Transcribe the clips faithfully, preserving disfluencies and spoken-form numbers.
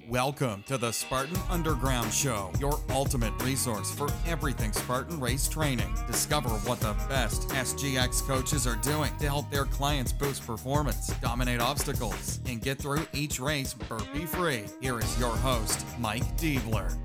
Welcome to the Spartan Underground Show, your ultimate resource for everything Spartan race training. Discover what the best S G X coaches are doing to help their clients boost performance, dominate obstacles, and get through each race burpee-free. Here is your host, Mike Diebler.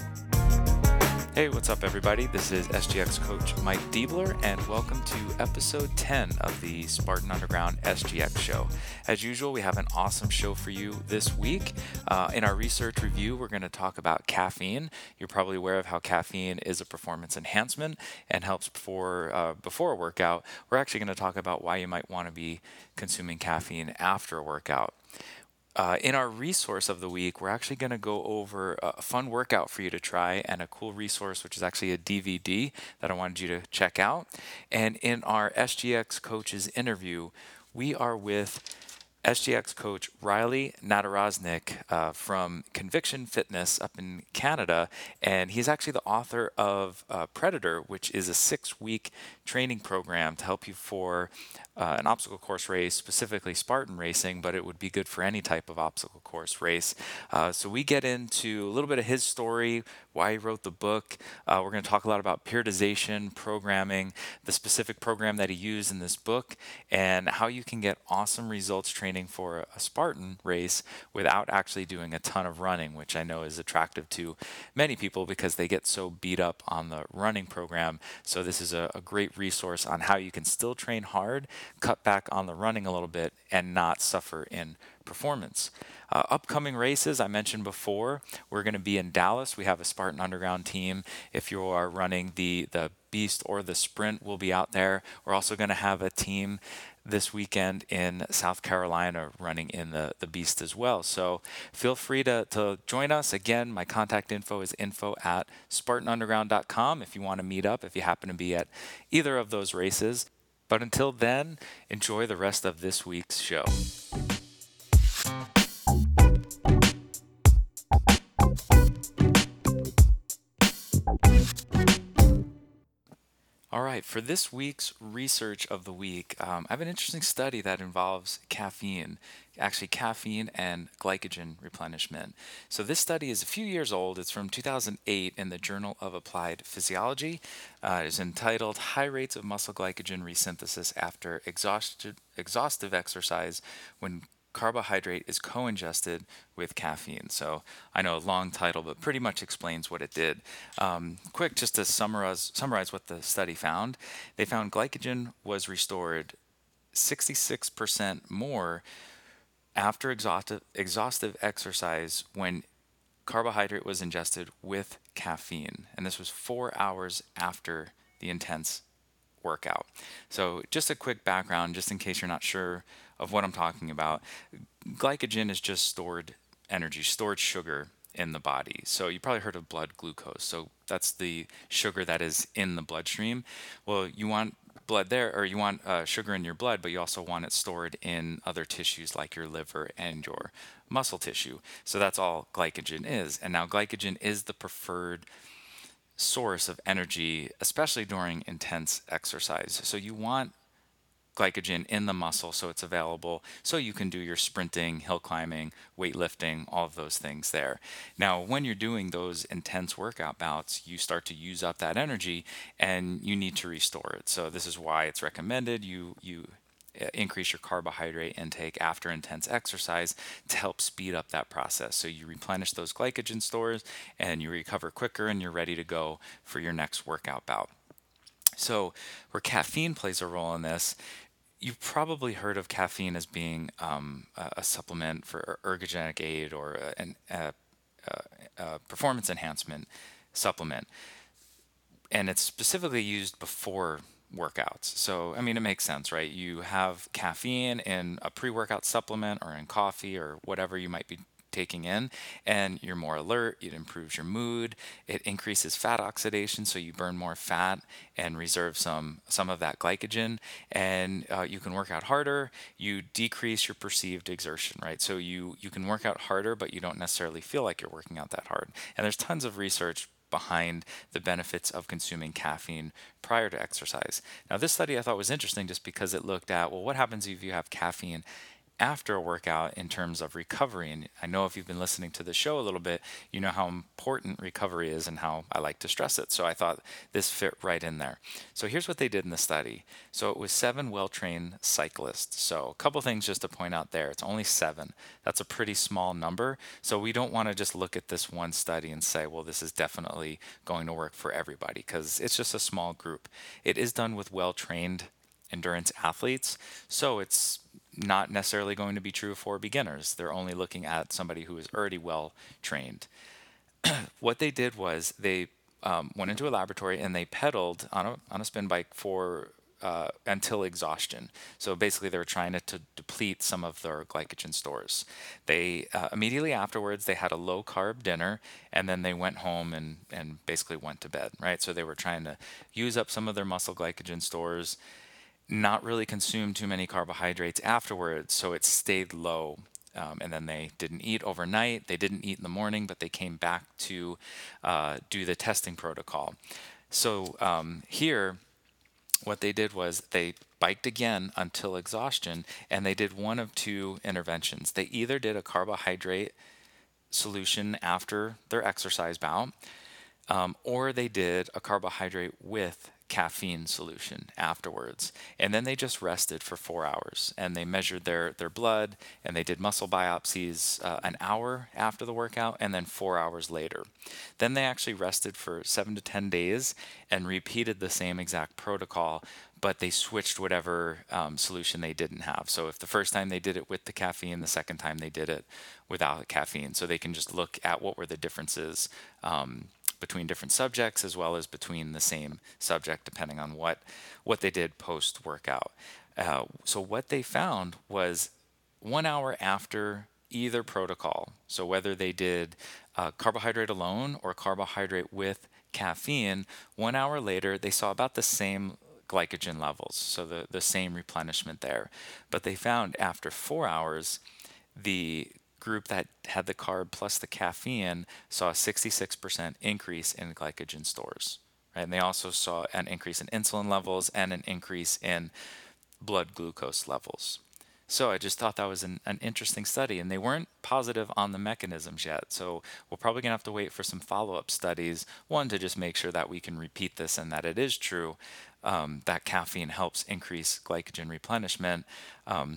Hey, what's up everybody? This is S G X coach Mike Diebler, and welcome to episode ten of the Spartan Underground S G X show. As usual, we have an awesome show for you this week. Uh, in our research review, we're going to talk about caffeine. You're probably aware of how caffeine is a performance enhancement and helps before, uh, before a workout. We're actually going to talk about why you might want to be consuming caffeine after a workout. Uh, in our resource of the week, we're actually going to go over a fun workout for you to try and a cool resource, which is actually a D V D that I wanted you to check out. And in our S G X coaches interview, we are with S G X coach Riley Nadaroznik uh, from Conviction Fitness up in Canada, and he's actually the author of uh, Predator, which is a six-week training program to help you for uh, an obstacle course race, specifically Spartan racing, but it would be good for any type of obstacle course race. Uh, so we get into a little bit of his story, why he wrote the book. Uh, we're going to talk a lot about periodization, programming, the specific program that he used in this book, and how you can get awesome results training for a Spartan race without actually doing a ton of running, which I know is attractive to many people because they get so beat up on the running program. So this is a, a great resource on how you can still train hard, cut back on the running a little bit, and not suffer in performance. Uh, upcoming races, I mentioned before, we're going to be in Dallas. We have a Spartan Underground team. If you are running the, the Beast or the Sprint, we'll be out there. We're also going to have a team this weekend in South Carolina running in the, the Beast as well. So feel free to, to join us. Again, my contact info is info at spartan underground dot com if you want to meet up, if you happen to be at either of those races. But until then, enjoy the rest of this week's show. All right, for this week's research of the week, um, I have an interesting study that involves caffeine, actually caffeine and glycogen replenishment. So this study is a few years old. It's from two thousand eight in the Journal of Applied Physiology. Uh, it is entitled High Rates of Muscle Glycogen Resynthesis After Exhaustive, exhaustive Exercise When Carbohydrate is co-ingested with caffeine. So I know a long title, but pretty much explains what it did. Um, quick, just to summarize, summarize what the study found. They found glycogen was restored sixty-six percent more after exhaustive, exhaustive exercise when carbohydrate was ingested with caffeine. And this was four hours after the intense workout. So just a quick background, just in case you're not sure of what I'm talking about. Glycogen is just stored energy, stored sugar in the body. So you probably heard of blood glucose. So that's the sugar that is in the bloodstream. Well, you want blood there, or you want uh, sugar in your blood, but you also want it stored in other tissues like your liver and your muscle tissue. So that's all glycogen is. And now glycogen is the preferred source of energy, especially during intense exercise. So you want glycogen in the muscle so it's available so you can do your sprinting, hill climbing, weightlifting, all of those things there. Now, when you're doing those intense workout bouts, you start to use up that energy and you need to restore it. So this is why it's recommended you you increase your carbohydrate intake after intense exercise to help speed up that process. So you replenish those glycogen stores and you recover quicker and you're ready to go for your next workout bout. So where caffeine plays a role in this, you've probably heard of caffeine as being um, a, a supplement for ergogenic aid or a, an, a, a, a performance enhancement supplement. And it's specifically used before workouts. So, I mean, it makes sense, right? You have caffeine in a pre-workout supplement or in coffee or whatever you might be taking in, and you're more alert. It improves your mood. It increases fat oxidation, so you burn more fat and reserve some some of that glycogen, and uh, you can work out harder. You decrease your perceived exertion, right? So you you can work out harder, but you don't necessarily feel like you're working out that hard. And there's tons of research behind the benefits of consuming caffeine prior to exercise. Now, this study I thought was interesting just because it looked at, well, what happens if you have caffeine after a workout in terms of recovery. And I know if you've been listening to the show a little bit, you know how important recovery is and how I like to stress it. So I thought this fit right in there. So here's what they did in the study. So it was seven well-trained cyclists. So a couple things just to point out there. It's only seven. That's a pretty small number. So we don't want to just look at this one study and say, well, this is definitely going to work for everybody, because it's just a small group. It is done with well-trained endurance athletes. So it's not necessarily going to be true for beginners. They're only looking at somebody who is already well trained. What they did was they um, went into a laboratory and they pedaled on a, on a spin bike for uh, until exhaustion. So basically, they were trying to, to deplete some of their glycogen stores. They uh, immediately afterwards they had a low carb dinner, and then they went home and and basically went to bed. Right. So they were trying to use up some of their muscle glycogen stores, not really consume too many carbohydrates afterwards, so it stayed low. Um, and then they didn't eat overnight. They didn't eat in the morning, but they came back to uh, do the testing protocol. So um, here, what they did was they biked again until exhaustion, and they did one of two interventions. They either did a carbohydrate solution after their exercise bout, um, or they did a carbohydrate with caffeine solution afterwards. And then they just rested for four hours and they measured their, their blood, and they did muscle biopsies uh, an hour after the workout and then four hours later. Then they actually rested for seven to ten days and repeated the same exact protocol, but they switched whatever um, solution they didn't have. So if the first time they did it with the caffeine, the second time they did it without the caffeine. So they can just look at what were the differences um, between different subjects, as well as between the same subject, depending on what what they did post workout. Uh, so what they found was one hour after either protocol, so whether they did uh, carbohydrate alone or carbohydrate with caffeine, one hour later they saw about the same glycogen levels, so the, the same replenishment there. But they found after four hours, the group that had the carb plus the caffeine saw a sixty-six percent increase in glycogen stores. Right? And they also saw an increase in insulin levels and an increase in blood glucose levels. So I just thought that was an, an interesting study, and they weren't positive on the mechanisms yet. So we're probably going to have to wait for some follow-up studies, one, to just make sure that we can repeat this and that it is true, um, that caffeine helps increase glycogen replenishment. Um,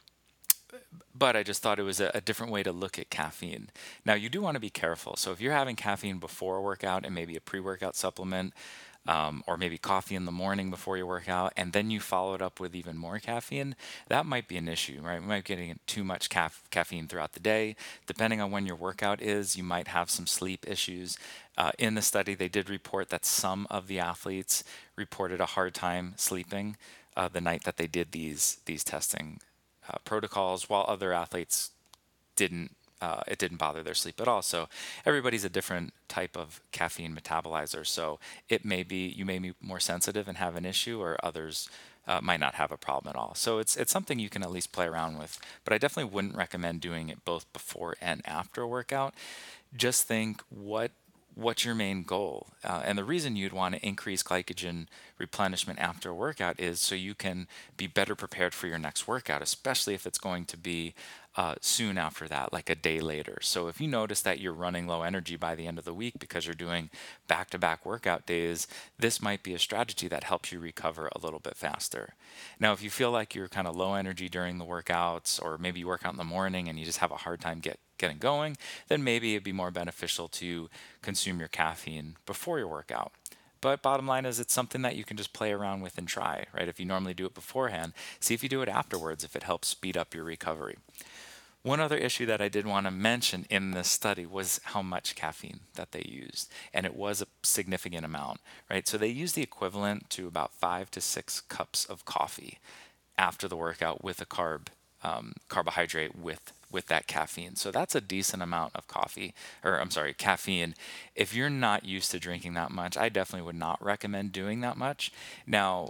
but I just thought it was a, a different way to look at caffeine. Now, you do want to be careful. So if you're having caffeine before a workout and maybe a pre-workout supplement, um, or maybe coffee in the morning before you work out, and then you follow it up with even more caffeine, that might be an issue, right? We might be getting too much caf- caffeine throughout the day. Depending on when your workout is, you might have some sleep issues. Uh, in the study, they did report that some of the athletes reported a hard time sleeping uh, the night that they did these these testing uh, protocols, while other athletes didn't. Uh, it didn't bother their sleep at all. So everybody's a different type of caffeine metabolizer. So it may be you may be more sensitive and have an issue, or others uh, might not have a problem at all. So it's it's something you can at least play around with. But I definitely wouldn't recommend doing it both before and after a workout. Just think what what's your main goal? Uh, and the reason you'd want to increase glycogen replenishment after a workout is so you can be better prepared for your next workout, especially if it's going to be uh, soon after that, like a day later. So if you notice that you're running low energy by the end of the week because you're doing back-to-back workout days, this might be a strategy that helps you recover a little bit faster. Now, if you feel like you're kind of low energy during the workouts, or maybe you work out in the morning and you just have a hard time get getting going, then maybe it'd be more beneficial to consume your caffeine before your workout. But bottom line is, it's something that you can just play around with and try, right? If you normally do it beforehand, see if you do it afterwards, if it helps speed up your recovery. One other issue that I did want to mention in this study was how much caffeine that they used, and it was a significant amount, right? So they used the equivalent to about five to six cups of coffee after the workout with a carb um, carbohydrate with with that caffeine. So that's a decent amount of coffee, or I'm sorry, caffeine. If you're not used to drinking that much, I definitely would not recommend doing that much. Now,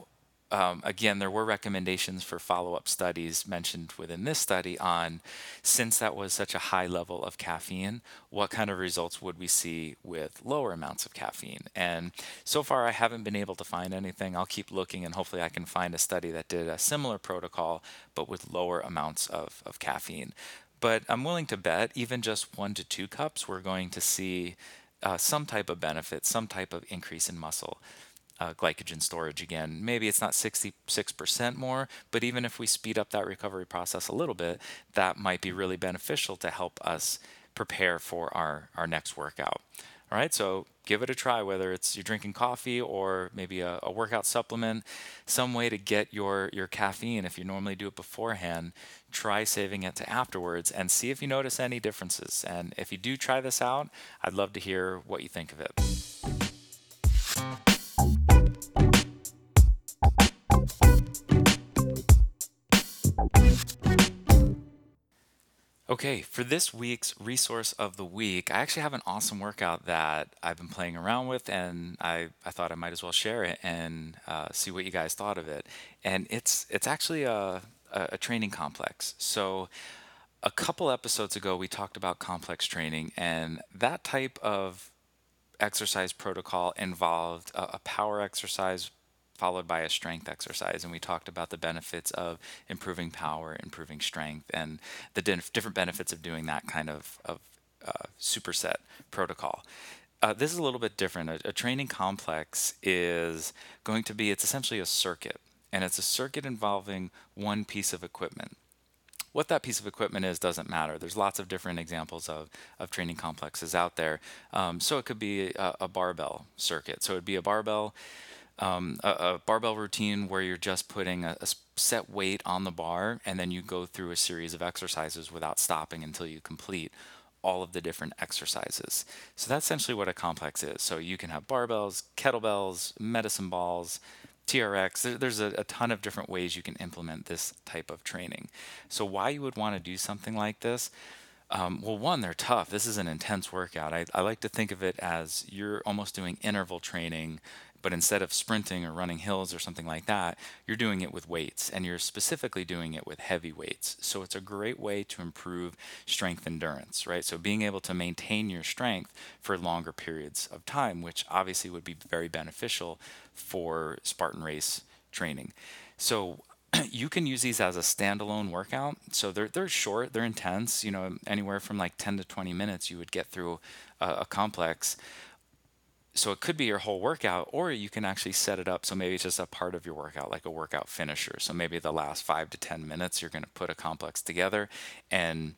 um, again, there were recommendations for follow-up studies mentioned within this study on, since that was such a high level of caffeine, what kind of results would we see with lower amounts of caffeine? And so far, I haven't been able to find anything. I'll keep looking, and hopefully I can find a study that did a similar protocol, but with lower amounts of, of caffeine. But I'm willing to bet even just one to two cups, we're going to see uh, some type of benefit, some type of increase in muscle uh, glycogen storage again. Maybe it's not sixty-six percent more, but even if we speed up that recovery process a little bit, that might be really beneficial to help us prepare for our, our next workout. All right, so give it a try, whether it's you're drinking coffee or maybe a, a workout supplement, some way to get your, your caffeine. If you normally do it beforehand, try saving it to afterwards and see if you notice any differences. And if you do try this out, I'd love to hear what you think of it. Okay, for this week's resource of the week, I actually have an awesome workout that I've been playing around with, and I, I thought I might as well share it and uh, see what you guys thought of it. And it's it's actually a, a, a training complex. So a couple episodes ago, we talked about complex training, and that type of exercise protocol involved a, a power exercise followed by a strength exercise. And we talked about the benefits of improving power, improving strength, and the dif- different benefits of doing that kind of, of uh, superset protocol. Uh, this is a little bit different. A, a training complex is going to be, it's essentially a circuit, and it's a circuit involving one piece of equipment. What that piece of equipment is doesn't matter. There's lots of different examples of, of training complexes out there. Um, so it could be a, a barbell circuit. So it'd be a barbell um, a, a barbell routine where you're just putting a, a set weight on the bar, and then you go through a series of exercises without stopping until you complete all of the different exercises. So that's essentially what a complex is. So you can have barbells, kettlebells, medicine balls, T R X. There, there's a, a ton of different ways you can implement this type of training. So why you would want to do something like this? Um, well, one, they're tough. This is an intense workout. I, I like to think of it as you're almost doing interval training, but instead of sprinting or running hills or something like that, you're doing it with weights, and you're specifically doing it with heavy weights. So it's a great way to improve strength endurance, right? So being able to maintain your strength for longer periods of time, which obviously would be very beneficial for Spartan race training. So you can use these as a standalone workout. So they're they're short, they're intense. You know, anywhere from like ten to twenty minutes, you would get through a, a complex. So it could be your whole workout, or you can actually set it up so maybe it's just a part of your workout, like a workout finisher. So maybe the last five to ten minutes, you're going to put a complex together and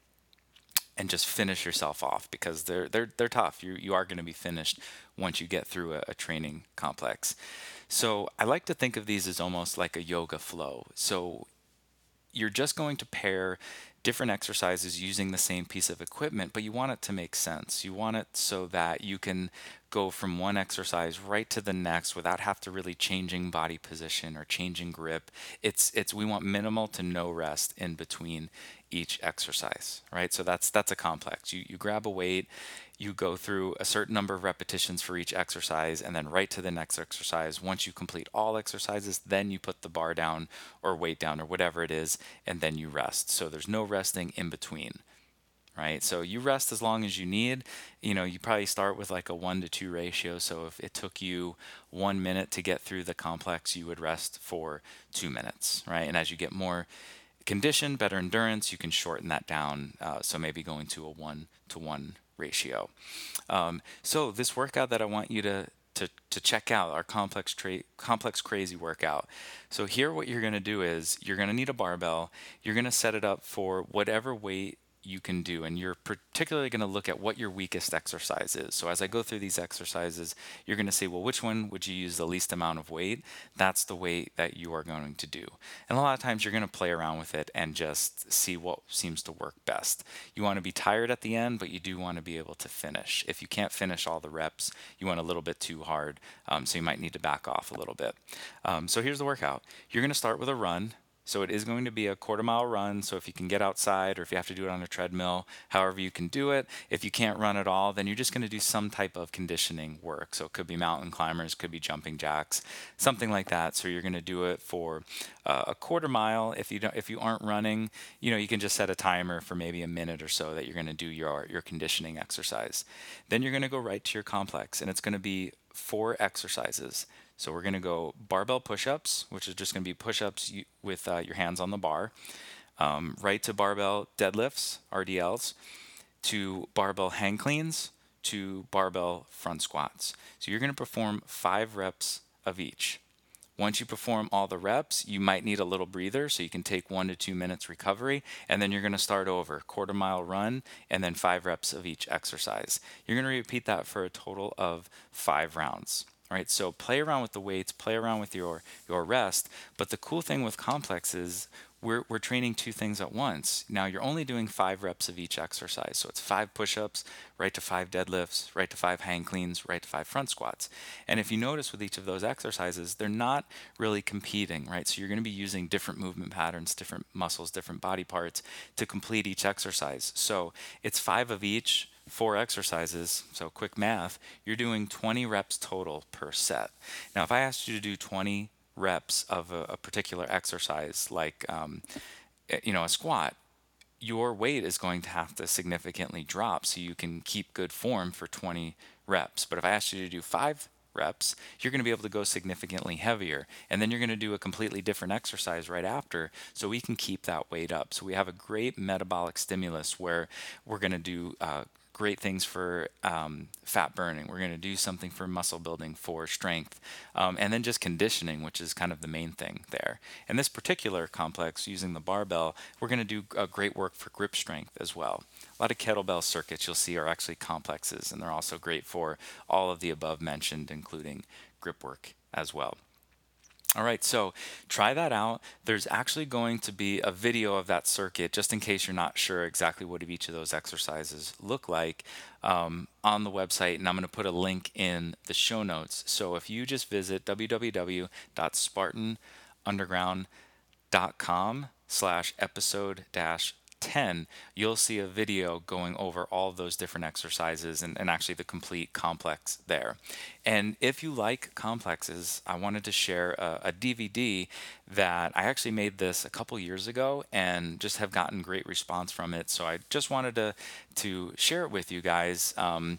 and just finish yourself off, because they're they're they're tough. You you are going to be finished once you get through a, a training complex. So I like to think of these as almost like a yoga flow. So you're just going to pair different exercises using the same piece of equipment, but you want it to make sense. You want it so that you can go from one exercise right to the next without have to really changing body position or changing grip. It's it's we want minimal to no rest in between each exercise, right? So that's that's a complex. You you grab a weight, you go through a certain number of repetitions for each exercise, and then right to the next exercise. Once you complete all exercises, then you put the bar down or weight down or whatever it is, and then you rest. So there's no resting in between, right? So you rest as long as you need. You know, you probably start with like a one to two ratio. So if it took you one minute to get through the complex, you would rest for two minutes, right? And as you get more condition, better endurance, you can shorten that down. Uh, so maybe going to a one to one ratio. Um, so this workout that I want you to to, to check out, our complex tra- complex crazy workout. So here what you're going to do is you're going to need a barbell. You're going to set it up for whatever weight you can do, and you're particularly going to look at what your weakest exercise is. So as I go through these exercises, you're going to say, well, which one would you use the least amount of weight? That's the weight that you are going to do. And a lot of times you're going to play around with it and just see what seems to work best. You want to be tired at the end, but you do want to be able to finish. If you can't finish all the reps, you want a little bit too hard, um, so you might need to back off a little bit. Um, so here's the workout. You're going to start with a run. So it is going to be a quarter mile run. So if you can get outside, or if you have to do it on a treadmill, however you can do it. If you can't run at all, then you're just going to do some type of conditioning work. So it could be mountain climbers, could be jumping jacks, something like that. So you're going to do it for uh, a quarter mile. If you don't, if you aren't running, you know, you can just set a timer for maybe a minute or so that you're going to do your your conditioning exercise. Then you're going to go right to your complex, and it's going to be four exercises. So we're going to go barbell push-ups, which is just going to be push-ups with uh, your hands on the bar, um, right to barbell deadlifts, R D Ls, to barbell hang cleans, to barbell front squats. So you're going to perform five reps of each. Once you perform all the reps, you might need a little breather, so you can take one to two minutes recovery, and then you're going to start over, quarter mile run, and then five reps of each exercise. You're going to repeat that for a total of five rounds. All right, so play around with the weights, play around with your, your rest, but the cool thing with complex is we're, we're training two things at once. Now you're only doing five reps of each exercise, so it's five push-ups, right to five deadlifts, right to five hang cleans, right to five front squats. And if you notice with each of those exercises, they're not really competing, right? So you're going to be using different movement patterns, different muscles, different body parts to complete each exercise. So it's five of each, four exercises, so quick math, you're doing twenty reps total per set. Now, if I asked you to do twenty reps of a, a particular exercise, like um, you know, a squat, your weight is going to have to significantly drop so you can keep good form for twenty reps. But if I asked you to do five reps, you're going to be able to go significantly heavier, and then you're going to do a completely different exercise right after, so we can keep that weight up. So we have a great metabolic stimulus where we're going to do uh, great things for um, fat burning. We're going to do something for muscle building, for strength, um, and then just conditioning, which is kind of the main thing there. In this particular complex, using the barbell, we're going to do uh, great work for grip strength as well. A lot of kettlebell circuits you'll see are actually complexes, and they're also great for all of the above mentioned, including grip work as well. All right, so try that out. There's actually going to be a video of that circuit, just in case you're not sure exactly what each of those exercises look like, um, on the website, and I'm going to put a link in the show notes. So if you just visit w w w dot spartan underground dot com slash episode dash ten, you'll see a video going over all of those different exercises and, and actually the complete complex there. And if you like complexes, I wanted to share a, a D V D that I actually made this a couple years ago and just have gotten great response from it. So I just wanted to, to share it with you guys. Um,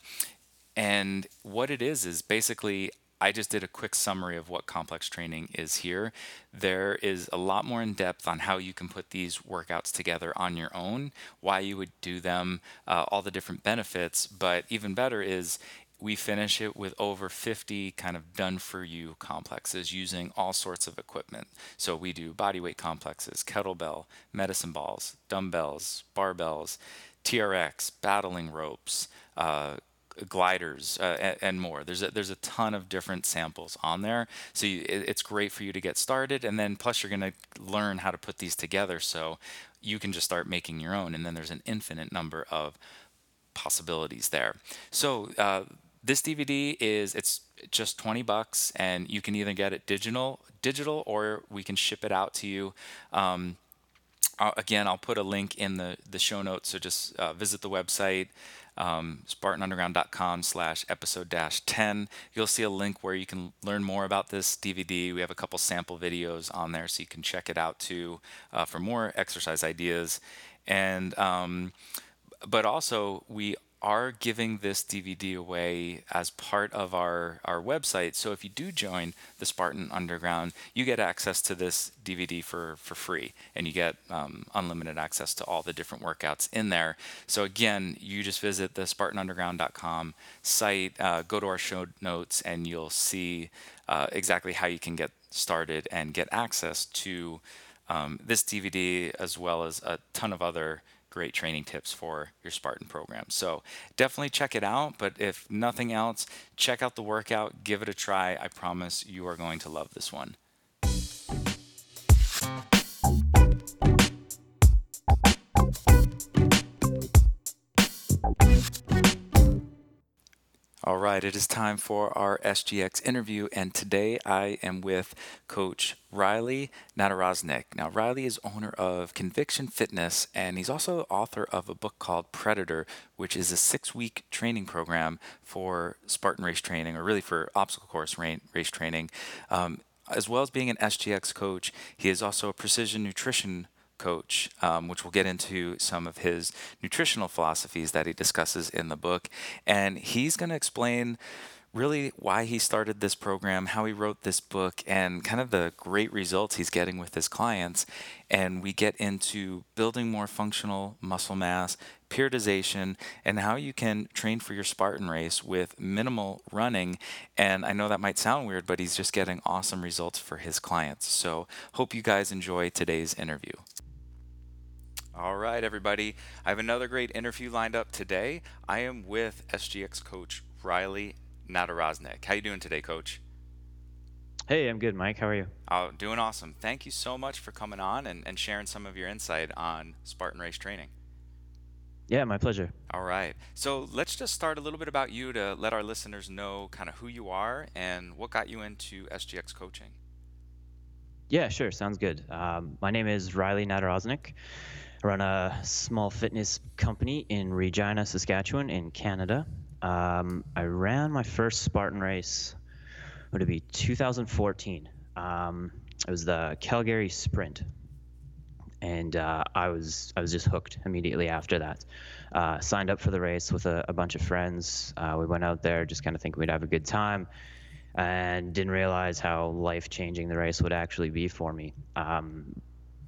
and what it is is basically, I just did a quick summary of what complex training is here. There is a lot more in depth on how you can put these workouts together on your own, why you would do them, uh, all the different benefits. But even better is we finish it with over fifty kind of done for you complexes using all sorts of equipment. So we do bodyweight complexes, kettlebell, medicine balls, dumbbells, barbells, T R X, battling ropes, uh, gliders, uh, and, and more. There's a, there's a ton of different samples on there, so you, it, it's great for you to get started, and then plus you're going to learn how to put these together so you can just start making your own, and then there's an infinite number of possibilities there. So uh, this D V D is, it's just twenty bucks, and you can either get it digital digital or we can ship it out to you. Um, Uh, again, I'll put a link in the, the show notes, so just uh, visit the website, um, spartan underground dot com slash episode dash ten. You'll see a link where you can learn more about this D V D. We have a couple sample videos on there, so you can check it out too uh, for more exercise ideas. And um, but also, we are giving this D V D away as part of our, our website. So if you do join the Spartan Underground, you get access to this D V D for, for free, and you get um, unlimited access to all the different workouts in there. So again, you just visit the spartan underground dot com site, uh, go to our show notes, and you'll see uh, exactly how you can get started and get access to um, this D V D, as well as a ton of other great training tips for your Spartan program. So definitely check it out, but if nothing else, check out the workout, give it a try. I promise you are going to love this one. All right, it is time for our S G X interview, and today I am with Coach Riley Nadaroznik. Now, Riley is owner of Conviction Fitness, and he's also author of a book called Predator, which is a six-week training program for Spartan race training, or really for obstacle course ra- race training. Um, as well as being an S G X coach, he is also a precision nutrition coach, um, which we'll get into some of his nutritional philosophies that he discusses in the book. And he's going to explain really why he started this program, how he wrote this book, and kind of the great results he's getting with his clients. And we get into building more functional muscle mass, periodization, and how you can train for your Spartan race with minimal running. And I know that might sound weird, but he's just getting awesome results for his clients. So hope you guys enjoy today's interview. All right, everybody. I have another great interview lined up today. I am with S G X coach Riley Nadaroznik. How you doing today, Coach? Hey, I'm good, Mike. How are you? Oh, doing awesome. Thank you so much for coming on and, and sharing some of your insight on Spartan race training. Yeah, my pleasure. All right. So let's just start a little bit about you to let our listeners know kind of who you are and what got you into S G X coaching. Yeah, sure. Sounds good. Um, my name is Riley Nadaroznik. I run a small fitness company in Regina, Saskatchewan, in Canada. Um, I ran my first Spartan race, would it be two thousand fourteen? Um, it was the Calgary Sprint, and uh, I was I was just hooked immediately after that. Uh, signed up for the race with a, a bunch of friends. Uh, we went out there just kind of thinking we'd have a good time, and didn't realize how life-changing the race would actually be for me. Um,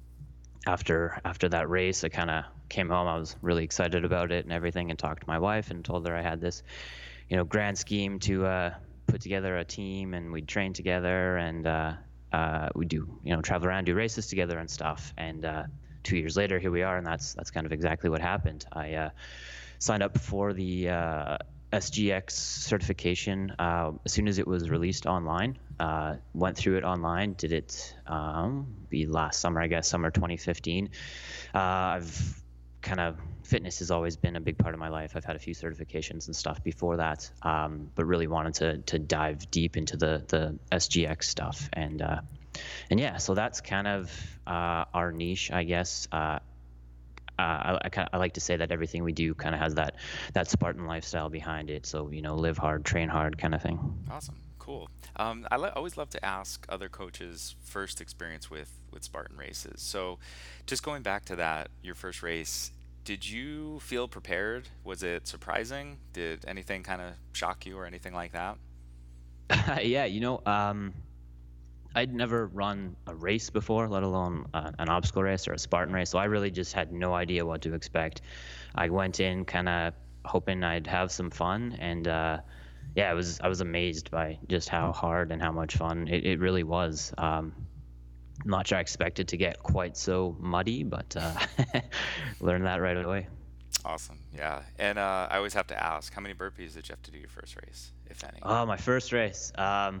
after after that race, I kind of came home. I was really excited about it and everything, and talked to my wife and told her I had this, you know, grand scheme to uh, put together a team, and we'd train together, and uh, uh, we do, you know, travel around, do races together and stuff. And uh, two years later, here we are, and that's that's kind of exactly what happened. I uh, signed up for the uh, S G X certification uh, as soon as it was released online. Uh, went through it online, did it um, be last summer, I guess, summer twenty fifteen. Uh, I've kind of, fitness has always been a big part of my life. I've had a few certifications and stuff before that, um, but really wanted to to dive deep into the the S G X stuff. And uh, and yeah, so that's kind of uh, our niche, I guess. Uh, Uh, I, I, kinda, I like to say that everything we do kind of has that that Spartan lifestyle behind it. So, you know, live hard, train hard kind of thing. Awesome. Cool. Um, I lo- always love to ask other coaches' first experience with, with Spartan races. So just going back to that, your first race, did you feel prepared? Was it surprising? Did anything kind of shock you or anything like that? Yeah, you know, um, I'd never run a race before, let alone uh, an obstacle race or a Spartan race. So I really just had no idea what to expect. I went in kind of hoping I'd have some fun, and uh, yeah, I was I was amazed by just how hard and how much fun it, it really was. Um, I'm not sure I expected to get quite so muddy, but uh, learned that right away. Awesome. Yeah. And uh, I always have to ask, how many burpees did you have to do your first race, if any? Oh, my first race. Um,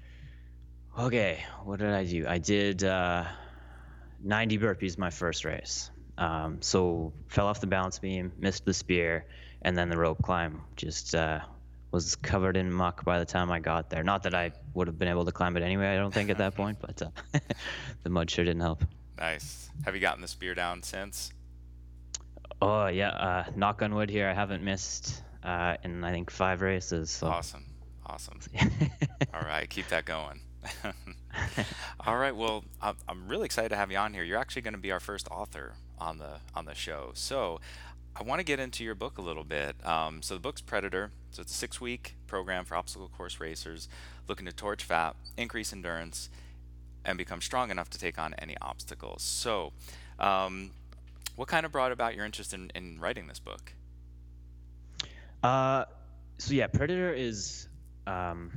okay, what did I do? I did uh, ninety burpees my first race. Um, so fell off the balance beam, missed the spear, and then the rope climb. Just uh, was covered in muck by the time I got there. Not that I would have been able to climb it anyway, I don't think at that point, but uh, the mud sure didn't help. Nice. Have you gotten the spear down since? Oh yeah, uh, knock on wood here. I haven't missed uh, in I think five races. So. Awesome. Awesome. All right. Keep that going. All right. Well, I'm I'm really excited to have you on here. You're actually going to be our first author on the on the show. So I want to get into your book a little bit. Um, so the book's Predator. So it's a six-week program for obstacle course racers looking to torch fat, increase endurance, and become strong enough to take on any obstacles. So um, what kind of brought about your interest in, in writing this book? Uh, so yeah, Predator is, um,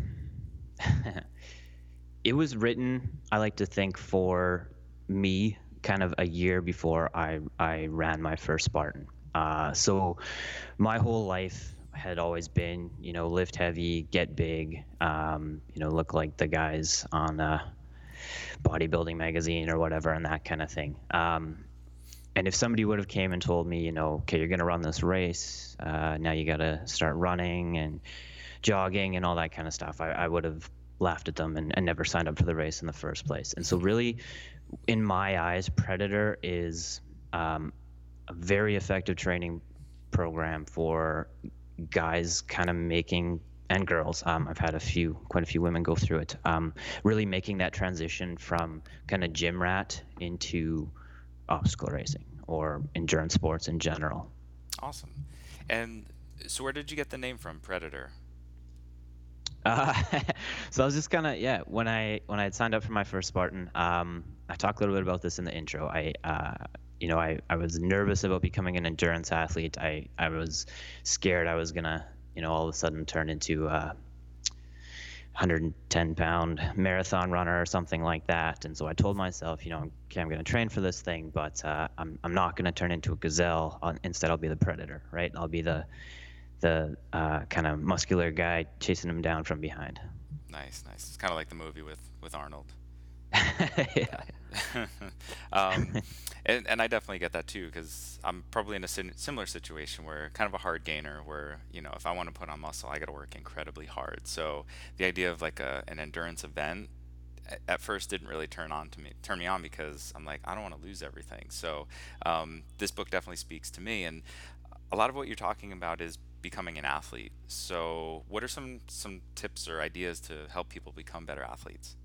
it was written, I like to think, for me kind of a year before I, I ran my first Spartan. Uh, so my whole life had always been, you know, lift heavy, get big, um, you know, look like the guys on a bodybuilding magazine or whatever, and that kind of thing. Um, And if somebody would have came and told me, you know, okay, you're going to run this race, uh, now you got to start running and jogging and all that kind of stuff, I, I would have laughed at them and, and never signed up for the race in the first place. And so really, in my eyes, Predator is um, a very effective training program for guys kind of making, and girls, um, I've had a few, quite a few women go through it, um, really making that transition from kind of gym rat into obstacle racing or endurance sports in general. Awesome. And so where did you get the name from, Predator? Uh, so I was just kind of, yeah, when I when I had signed up for my first Spartan, um, I talked a little bit about this in the intro. I uh, you know, I, I was nervous about becoming an endurance athlete. I, I was scared I was gonna, you know, all of a sudden turn into a one hundred ten pound marathon runner or something like that. And so I told myself, you know, okay, I'm gonna train for this thing, but uh, I'm I'm not gonna turn into a gazelle. I'll, instead, I'll be the predator, right? I'll be the the uh, kind of muscular guy chasing him down from behind. Nice, nice. It's kind of like the movie with, with Arnold. Yeah. um, and, and I definitely get that too, because I'm probably in a sim- similar situation where kind of a hard gainer where, you know, if I want to put on muscle, I got to work incredibly hard. So the idea of like a, an endurance event a- at first didn't really turn on to me, turn me on because I'm like, I don't want to lose everything. So um, this book definitely speaks to me. And a lot of what you're talking about is becoming an athlete. So what are some, some tips or ideas to help people become better athletes?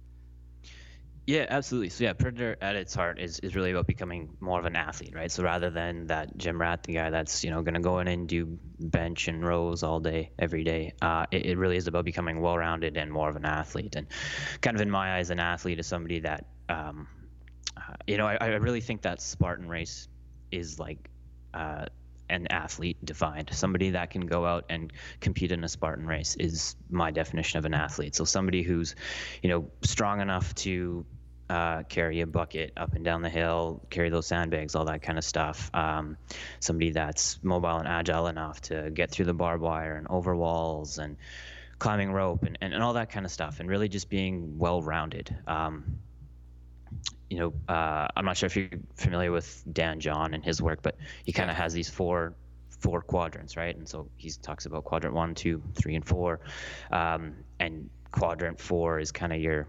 Yeah, absolutely. So yeah, Predator at its heart is, is really about becoming more of an athlete, right? So rather than that gym rat, the guy that's, you know, going to go in and do bench and rows all day, every day, uh, it, it really is about becoming well-rounded and more of an athlete. And kind of in my eyes, an athlete is somebody that, um, uh, you know, I, I really think that Spartan race is like uh, an athlete defined. Somebody that can go out and compete in a Spartan race is my definition of an athlete. So somebody who's, you know, strong enough to uh, carry a bucket up and down the hill, carry those sandbags, all that kind of stuff. Um, somebody that's mobile and agile enough to get through the barbed wire and over walls and climbing rope and, and, and all that kind of stuff, and really just being well-rounded. Um, you know, uh, I'm not sure if you're familiar with Dan John and his work, but he kind of Yeah. has these four four quadrants, right? And so he talks about quadrant one, two, three, and four. Um, and quadrant four is kind of your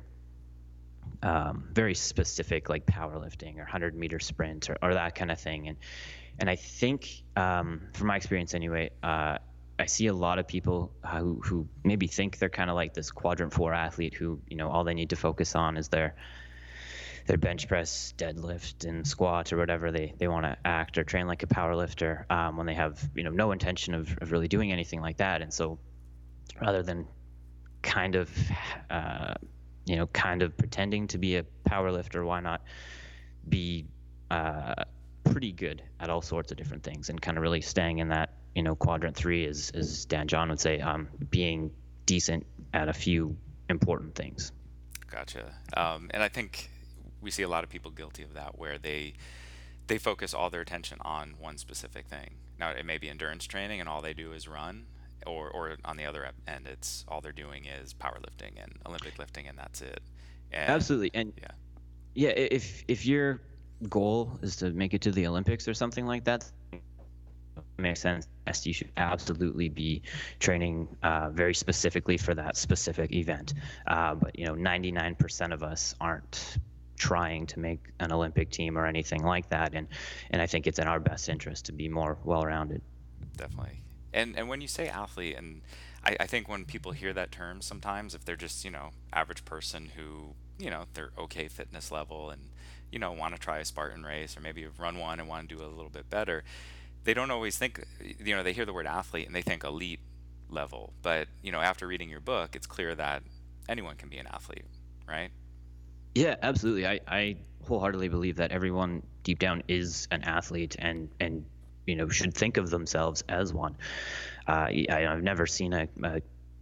um, very specific, like powerlifting or one hundred meter sprint or, or that kind of thing. And and I think, um, from my experience anyway, uh, I see a lot of people who who maybe think they're kind of like this quadrant four athlete who, you know, all they need to focus on is their their bench press, deadlift, and squat or whatever they, they want to act or train like a power lifter, um, when they have, you know, no intention of, of really doing anything like that. And so rather than kind of, uh, you know, kind of pretending to be a power lifter, why not be uh, pretty good at all sorts of different things and kind of really staying in that, you know, quadrant three, as, as Dan John would say, um, being decent at a few important things. Gotcha. Um, and I think we see a lot of people guilty of that, where they they focus all their attention on one specific thing. Now, it may be endurance training, and all they do is run, or or on the other ep- end, it's all they're doing is powerlifting and Olympic lifting, and that's it. And Absolutely. And yeah, yeah, i- if if your goal is to make it to the Olympics or something like that, it makes sense. Yes, you should absolutely be training uh, very specifically for that specific event. Uh, but you know, ninety-nine percent of us aren't trying to make an Olympic team or anything like that, and and I think it's in our best interest to be more well-rounded. definitely. And and when you say athlete, and I, I think when people hear that term, sometimes if they're just, you know, average person who, you know, they're okay fitness level and, you know, want to try a Spartan race or maybe run one and want to do a little bit better, they don't always think, you know, they hear the word athlete and they think elite level. But, you know, after reading your book, it's clear that anyone can be an athlete, right? Yeah, absolutely. I, I wholeheartedly believe that everyone deep down is an athlete and and you know should think of themselves as one. Uh, I, I've never seen a a,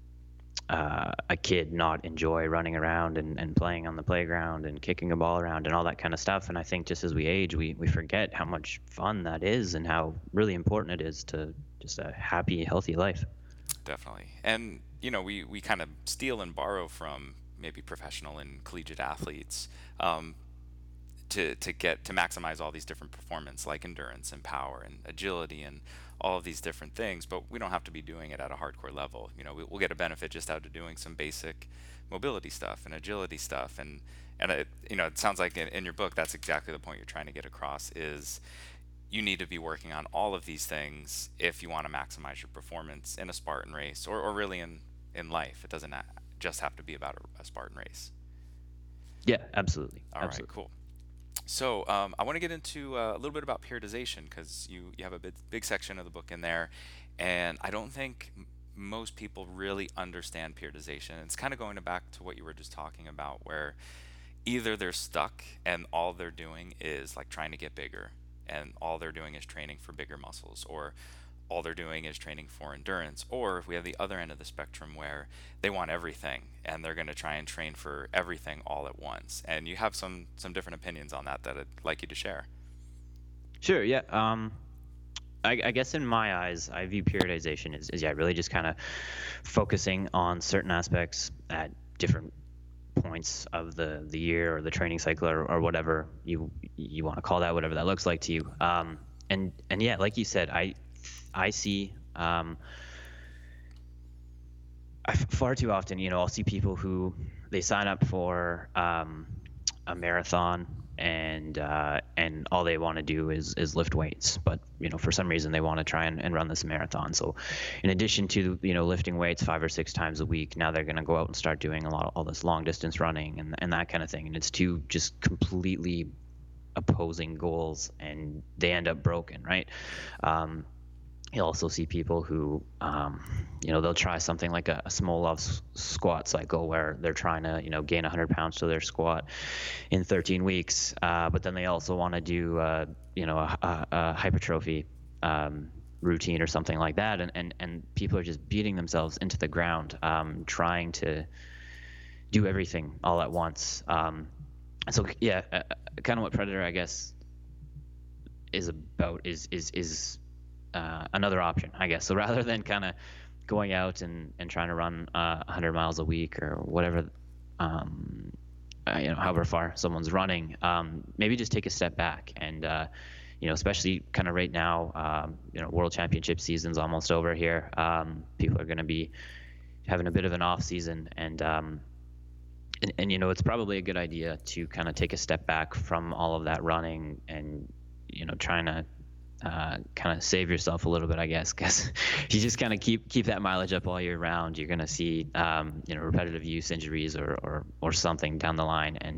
uh, a kid not enjoy running around and, and playing on the playground and kicking a ball around and all that kind of stuff. And I think just as we age, we, we forget how much fun that is and how really important it is to just a happy, healthy life. Definitely. And, you know, we, we kind of steal and borrow from maybe professional and collegiate athletes. Um, to to get to maximize all these different performance like endurance and power and agility and all of these different things, but we don't have to be doing it at a hardcore level. You know, we, we'll get a benefit just out of doing some basic mobility stuff and agility stuff, and and it, you know, it sounds like in, in your book that's exactly the point you're trying to get across is you need to be working on all of these things if you want to maximize your performance in a Spartan race, or, or really in in life. It doesn't ha- just have to be about a, a Spartan race. Yeah, absolutely. All absolutely. right, cool. So um, I want to get into uh, a little bit about periodization, because you, you have a big, big section of the book in there, and I don't think m- most people really understand periodization. It's kind of going back to what you were just talking about, where either they're stuck and all they're doing is like trying to get bigger, and all they're doing is training for bigger muscles, or all they're doing is training for endurance, or if we have the other end of the spectrum where they want everything and they're going to try and train for everything all at once. And you have some some different opinions on that that I'd like you to share. Sure. Yeah. Um, I, I guess in my eyes, I view periodization as, as yeah, really just kind of focusing on certain aspects at different points of the, the year or the training cycle, or, or whatever you you want to call that, whatever that looks like to you. Um, and and yeah, like you said, I I see um, I, far too often, you know, I'll see people who they sign up for um, a marathon, and uh, and all they want to do is is lift weights, but you know, for some reason they want to try and, and run this marathon. So in addition to, you know, lifting weights five or six times a week, now they're going to go out and start doing a lot of all this long distance running and and that kind of thing, and it's two just completely opposing goals, and they end up broken, right? Um, you also see people who, um, you know, they'll try something like a, a Smolov s- squat cycle, where they're trying to, you know, gain one hundred pounds to their squat in thirteen weeks. Uh, but then they also want to do, uh, you know, a, a, a hypertrophy um, routine or something like that. And, and, and people are just beating themselves into the ground, um, trying to do everything all at once. Um, so, yeah, uh, kind of what Predator, I guess, is about is is is uh, another option, I guess. So rather than kind of going out and, and trying to run uh, one hundred miles a week or whatever, um, uh, you know, however far someone's running, um, maybe just take a step back and, uh, you know, especially kind of right now, um, you know, World Championship season's almost over here. Um, people are going to be having a bit of an off season, and um, and, and you know, it's probably a good idea to kind of take a step back from all of that running and, you know, trying to uh, kind of save yourself a little bit, I guess, because if you just kind of keep keep that mileage up all year round, you're going to see, um, you know, repetitive use injuries or, or or something down the line, and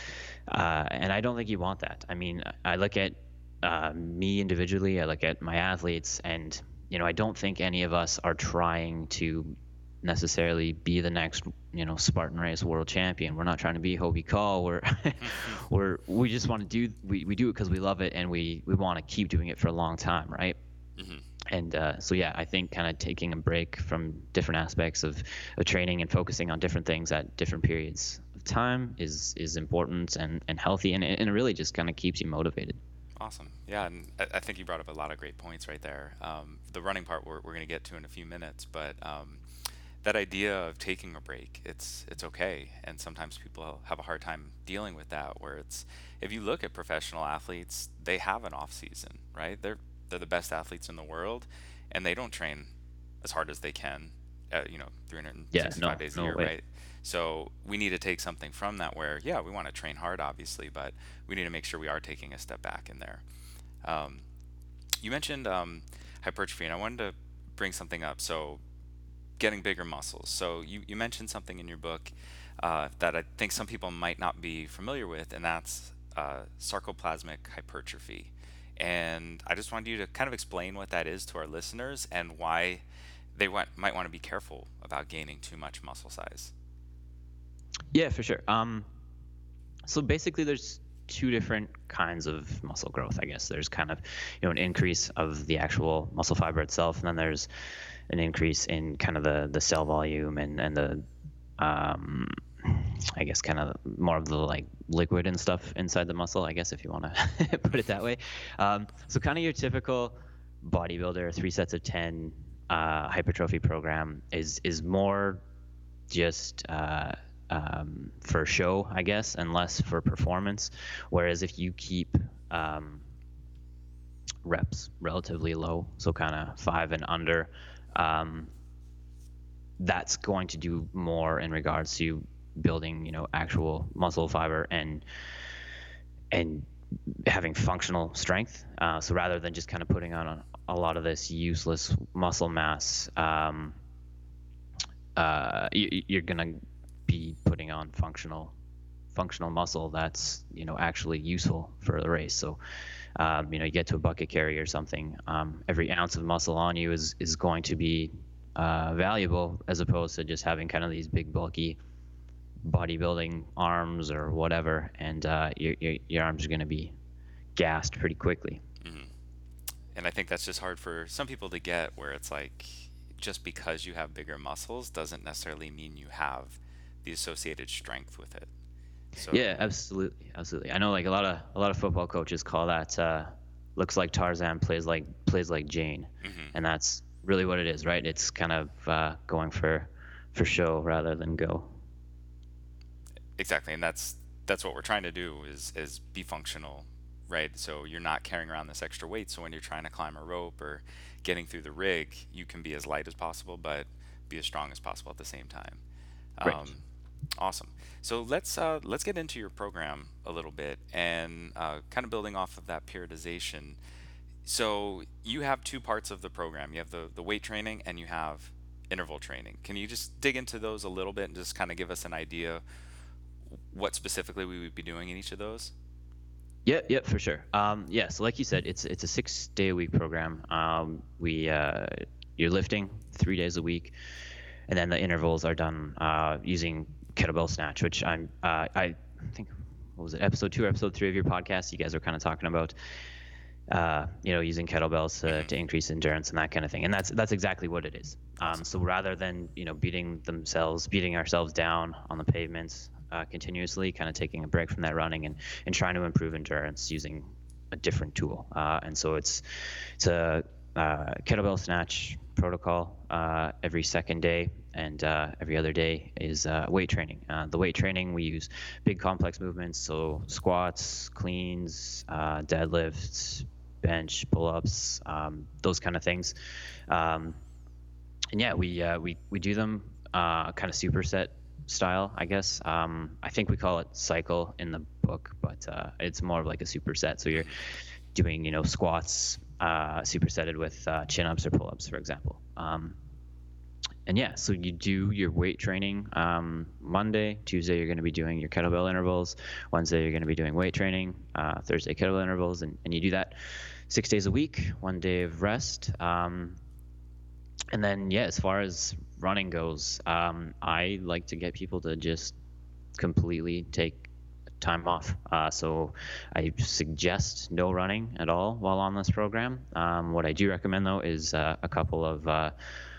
uh, and I don't think you want that. I mean, I look at uh, me individually, I look at my athletes, and you know, I don't think any of us are trying to necessarily be the next, you know, Spartan race world champion. We're not trying to be Hobie Call. We're we're we just want to do we, we do it because we love it, and we we want to keep doing it for a long time, right? Mm-hmm. And uh, so yeah, I think kind of taking a break from different aspects of, of training and focusing on different things at different periods of time is is important and, and healthy, and, and it really just kind of keeps you motivated. Awesome. Yeah, and I, I think you brought up a lot of great points right there. Um, the running part we're, we're going to get to in a few minutes, but um, that idea of taking a break, it's it's okay. And sometimes people have a hard time dealing with that, where it's, if you look at professional athletes, they have an off season, right? They're they're the best athletes in the world, and they don't train as hard as they can, uh, you know, three hundred sixty-five Yeah, no, days a no year, way. right? So we need to take something from that, where, yeah, we want to train hard, obviously, but we need to make sure we are taking a step back in there. Um, you mentioned um, hypertrophy, and I wanted to bring something up. So getting bigger muscles. So you, you mentioned something in your book uh, that I think some people might not be familiar with, and that's uh, sarcoplasmic hypertrophy. And I just wanted you to kind of explain what that is to our listeners, and why they want, might want to be careful about gaining too much muscle size. Yeah, for sure. Um, so basically, there's two different kinds of muscle growth, I guess. There's kind of, you know, an increase of the actual muscle fiber itself, and then there's an increase in kind of the, the cell volume and, and the, um, I guess, kind of more of the like liquid and stuff inside the muscle, I guess, if you want to put it that way. Um, so kind of your typical bodybuilder, three sets of ten uh, hypertrophy program is is more just uh, um, for show, I guess, and less for performance. Whereas if you keep um, reps relatively low, so kind of five and under, um, that's going to do more in regards to building, you know, actual muscle fiber and and having functional strength. Uh, so rather than just kind of putting on a, a lot of this useless muscle mass, um, uh, you, you're gonna be putting on functional functional muscle that's, you know, actually useful for the race. So um, you know, you get to a bucket carry or something, um, every ounce of muscle on you is is going to be uh, valuable, as opposed to just having kind of these big bulky bodybuilding arms or whatever, and uh, your, your your arms are going to be gassed pretty quickly. Mm-hmm. And I think that's just hard for some people to get, where it's like, just because you have bigger muscles doesn't necessarily mean you have the associated strength with it. So Yeah, absolutely, absolutely. I know, like a lot of a lot of football coaches call that uh, looks like Tarzan, plays like plays like Jane, mm-hmm. and that's really what it is, right? It's kind of uh, going for for show rather than go. Exactly, and that's that's what we're trying to do is is be functional, right? So you're not carrying around this extra weight. So when you're trying to climb a rope or getting through the rig, you can be as light as possible, but be as strong as possible at the same time. Right. Um, awesome. So let's uh, let's get into your program a little bit, and uh, kind of building off of that periodization. So you have two parts of the program. You have the the weight training, and you have interval training. Can you just dig into those a little bit and just kind of give us an idea what specifically we would be doing in each of those? Yeah, yeah, for sure. Um, yeah, so like you said, it's it's a six day a week program. Um, we uh, you're lifting three days a week, and then the intervals are done uh, using kettlebell snatch, which I'm uh, I think, what was it, episode two or episode three of your podcast? You guys are kind of talking about uh, you know, using kettlebells to, to increase endurance and that kind of thing, and that's that's exactly what it is. Um, so rather than, you know, beating themselves, beating ourselves down on the pavements Uh, continuously, kind of taking a break from that running and, and trying to improve endurance using a different tool. Uh, and so it's it's a uh, kettlebell snatch protocol uh, every second day, and uh, every other day is uh, weight training. Uh, the weight training, we use big complex movements, so squats, cleans, uh, deadlifts, bench, pull-ups, um, those kind of things. Um, and yeah, we uh, we we do them uh, kind of superset style, I guess. Um, I think we call it cycle in the book, but uh, it's more of like a superset. So you're doing, you know, squats uh, supersetted with uh, chin-ups or pull-ups, for example. Um, and yeah, so you do your weight training um, Monday, Tuesday you're going to be doing your kettlebell intervals, Wednesday you're going to be doing weight training, uh, Thursday kettlebell intervals, and, and you do that six days a week, one day of rest. Um, And then, yeah, as far as running goes, um, I like to get people to just completely take time off. Uh, so I suggest no running at all while on this program. Um, what I do recommend, though, is uh, a couple of uh,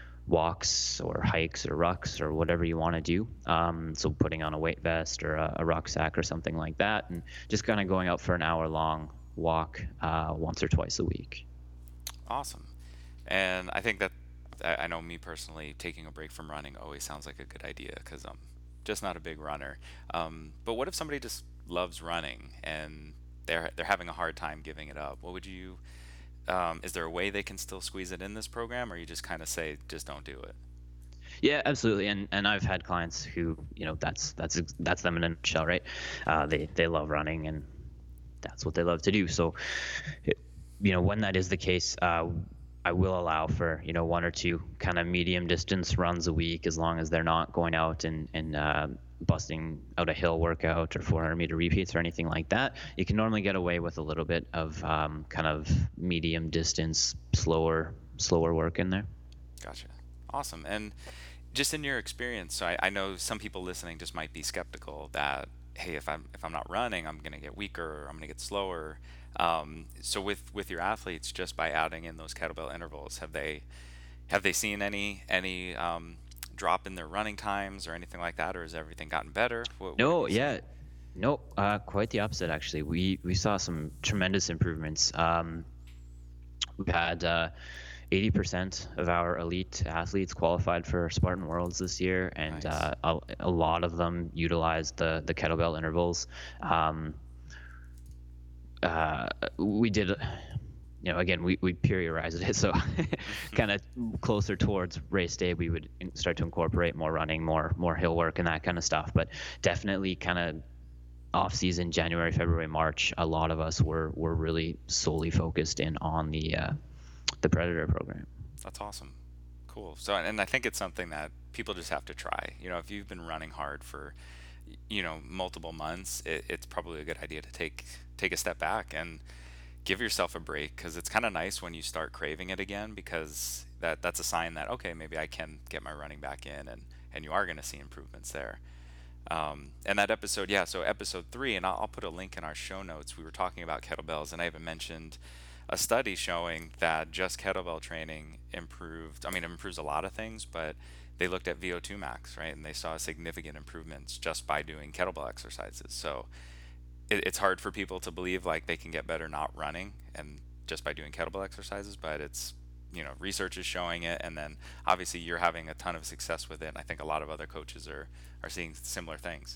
walks or hikes or rucks or whatever you want to do. Um, so putting on a weight vest or a, a rucksack or something like that, and just kind of going out for an hour-long walk uh, once or twice a week. Awesome. And I think that I know me personally, taking a break from running always sounds like a good idea, because I'm just not a big runner. Um, but what if somebody just loves running and they're they're having a hard time giving it up? What would you? Um, is there a way they can still squeeze it in this program, or you just kind of say just don't do it? Yeah, absolutely. And and I've had clients who, you know, that's that's that's them in a nutshell, right? Uh, they they love running and that's what they love to do. So, you know, when that is the case, uh, I will allow for, you know, one or two kind of medium distance runs a week, as long as they're not going out and, and uh, busting out a hill workout or four hundred meter repeats or anything like that. You can normally get away with a little bit of um, kind of medium distance, slower, slower work in there. Gotcha. Awesome. And just in your experience, so I, I know some people listening just might be skeptical that, hey, if I'm if I'm not running, I'm going to get weaker, or I'm going to get slower. Um, so with, with your athletes, just by adding in those kettlebell intervals, have they have they seen any any um, drop in their running times or anything like that, or has everything gotten better? What, no, what yeah, no, uh, quite the opposite actually. We we saw some tremendous improvements. Um, we've had uh, eighty percent of our elite athletes qualified for Spartan Worlds this year, and Nice. uh, a, a lot of them utilized the the kettlebell intervals. Um, uh, we did, you know, again, we, we periodized it, so kind of closer towards race day, we would in- start to incorporate more running, more more hill work, and that kind of stuff. But definitely, kind of off season, January, February, March, a lot of us were were really solely focused in on the uh, the Predator program. That's awesome. Cool. So, and I think it's something that people just have to try. You know, if you've been running hard for, y- you know, multiple months, it, it's probably a good idea to take take a step back and give yourself a break, because it's kind of nice when you start craving it again, because that that's a sign that, okay, maybe I can get my running back in, and and you are going to see improvements there. Um, and that episode, yeah, so episode three, and I'll, I'll put a link in our show notes. We were talking about kettlebells, and I even mentioned a study showing that just kettlebell training improved. I mean, it improves a lot of things, but they looked at V O two max, right? And they saw significant improvements just by doing kettlebell exercises. So it, it's hard for people to believe like they can get better not running and just by doing kettlebell exercises, but it's, you know, research is showing it, and then obviously you're having a ton of success with it. And I think a lot of other coaches are are seeing similar things.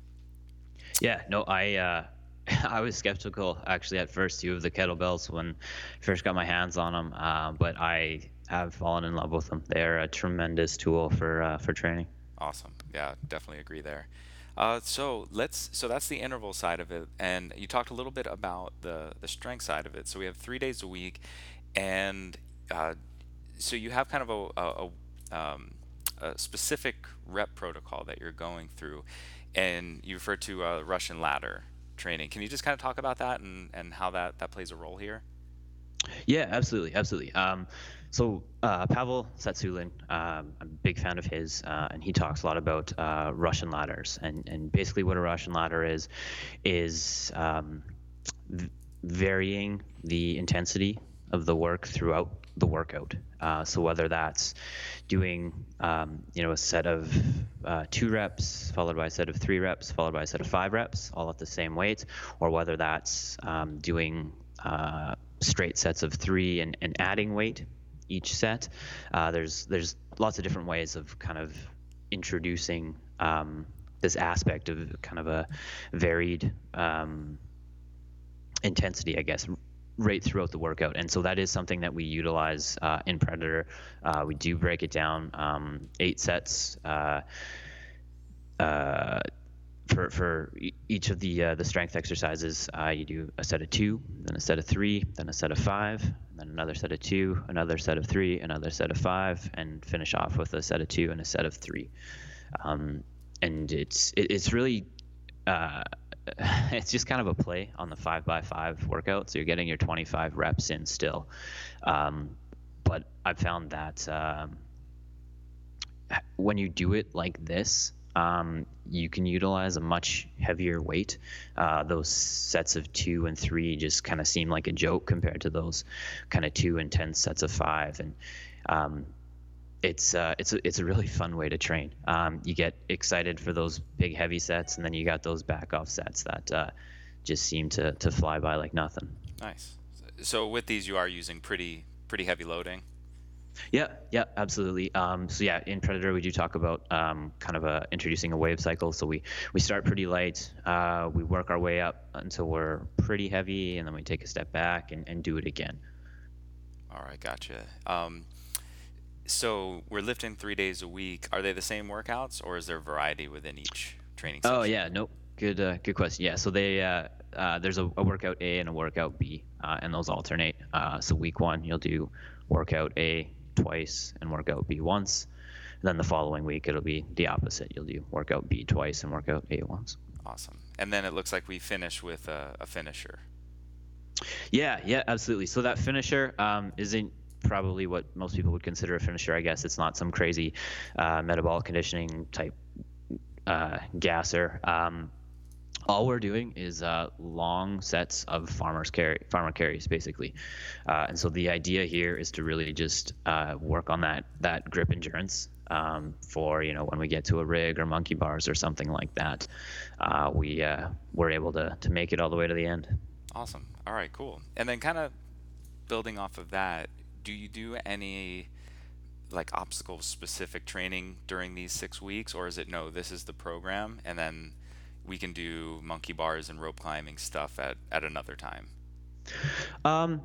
Yeah, no, I uh, I was skeptical actually at first too of the kettlebells when I first got my hands on them, uh, but I have fallen in love with them. They're a tremendous tool for uh, for training. Awesome. Yeah, definitely agree there. Uh, so let's so that's the interval side of it, and you talked a little bit about the the strength side of it. So we have three days a week, and uh, so you have kind of a, a, a, um, a specific rep protocol that you're going through, and you refer to uh, Russian ladder training. Can you just kind of talk about that, and, and how that, that plays a role here? Yeah, absolutely, absolutely. Um, so uh, Pavel Satsulin, um, I'm a big fan of his, uh, and he talks a lot about uh, Russian ladders, and and basically what a Russian ladder is, is um, v- varying the intensity of the work throughout the workout. Uh, so whether that's doing, um, you know, a set of uh, two reps followed by a set of three reps followed by a set of five reps, all at the same weight, or whether that's um, doing uh, straight sets of three and, and adding weight each set. Uh, there's there's lots of different ways of kind of introducing um, this aspect of kind of a varied um, intensity, I guess, right throughout the workout. And so that is something that we utilize uh, in Predator. Uh, we do break it down um, eight sets. Uh, uh, for for e- each of the uh, the strength exercises, uh, you do a set of two, then a set of three, then a set of five, then another set of two, another set of three, another set of five, and finish off with a set of two and a set of three. Um, and it's it, it's really uh, it's just kind of a play on the five by five workout. So you're getting your twenty-five reps in still, um, but I've found that um, when you do it like this, um, you can utilize a much heavier weight. Uh, those sets of two and three just kind of seem like a joke compared to those kind of two and ten sets of five. And um, it's uh, it's a, it's a really fun way to train. Um, you get excited for those big heavy sets, and then you got those back off sets that uh, just seem to, to fly by like nothing. Nice. So with these, you are using pretty pretty heavy loading. Yeah, yeah, absolutely. Um, so yeah, in Predator, we do talk about um, kind of a, introducing a wave cycle. So we, we start pretty light, uh, we work our way up until we're pretty heavy, and then we take a step back and, and do it again. All right, gotcha. Um, so we're lifting three days a week. Are they the same workouts, or is there variety within each training session? Oh yeah, no, good, uh, good question. Yeah, so they uh, uh, there's a, a workout A and a workout B, uh, and those alternate. Uh, so week one, you'll do workout A twice and workout B once. And then the following week, it'll be the opposite. You'll do workout B twice and workout A once. Awesome. And then it looks like we finish with a, a finisher. Yeah, yeah, absolutely. So that finisher um, isn't probably what most people would consider a finisher. I guess it's not some crazy uh, metabolic conditioning type uh, gasser. Um, all we're doing is uh, long sets of farmers carry, farmer carries, basically. Uh, and so the idea here is to really just uh, work on that that grip endurance um, for, you know, when we get to a rig or monkey bars or something like that, uh, we uh, we're able to to make it all the way to the end. Awesome. All right, cool. And then kind of building off of that, do you do any like obstacle specific training during these six weeks, or is it no, this is the program, and then we can do monkey bars and rope climbing stuff at, at another time? Um,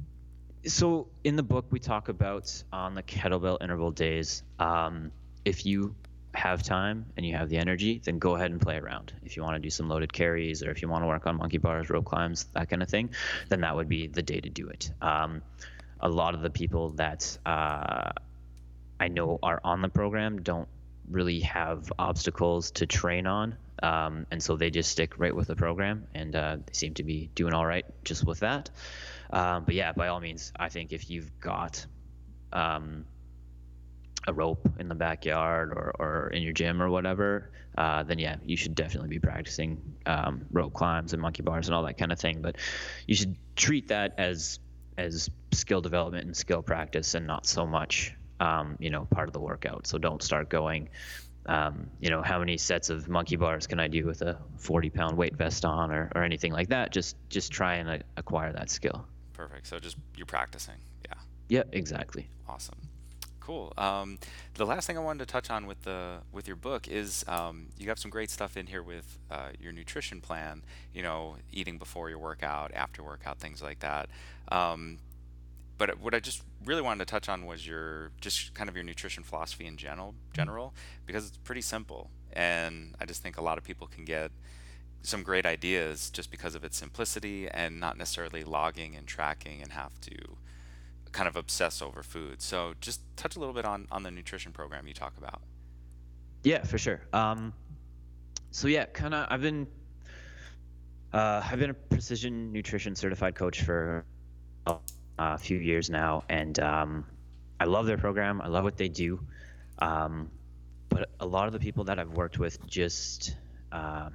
so in the book, we talk about on the kettlebell interval days, um, if you have time and you have the energy, then go ahead and play around. If you want to do some loaded carries, or if you want to work on monkey bars, rope climbs, that kind of thing, then that would be the day to do it. Um, a lot of the people that uh, I know are on the program don't really have obstacles to train on. Um, and so they just stick right with the program, and uh, they seem to be doing all right just with that. Um, but yeah, by all means, I think if you've got um, a rope in the backyard or, or in your gym or whatever, uh, then yeah, you should definitely be practicing um, rope climbs and monkey bars and all that kind of thing. But you should treat that as as skill development and skill practice, and not so much um, you know, part of the workout. So don't start going, um, you know, how many sets of monkey bars can I do with a forty pound weight vest on, or, or anything like that. Just just try and uh, acquire that skill. Perfect. So just you're practicing. Yeah. Yeah, exactly. Awesome. Cool. Um, the last thing I wanted to touch on with the with your book is um, you have some great stuff in here with uh, your nutrition plan. You know, eating before your workout, after workout, things like that. Um, but what I just really wanted to touch on was your just kind of your nutrition philosophy in general, general, because it's pretty simple, and I just think a lot of people can get some great ideas just because of its simplicity, and not necessarily logging and tracking and have to kind of obsess over food. So just touch a little bit on on the nutrition program you talk about. Yeah, for sure. Um, so yeah, kind of. I've been uh, I've been a precision nutrition certified coach for a few years now, and um, I love their program. I love what they do. Um, but a lot of the people that I've worked with just uh,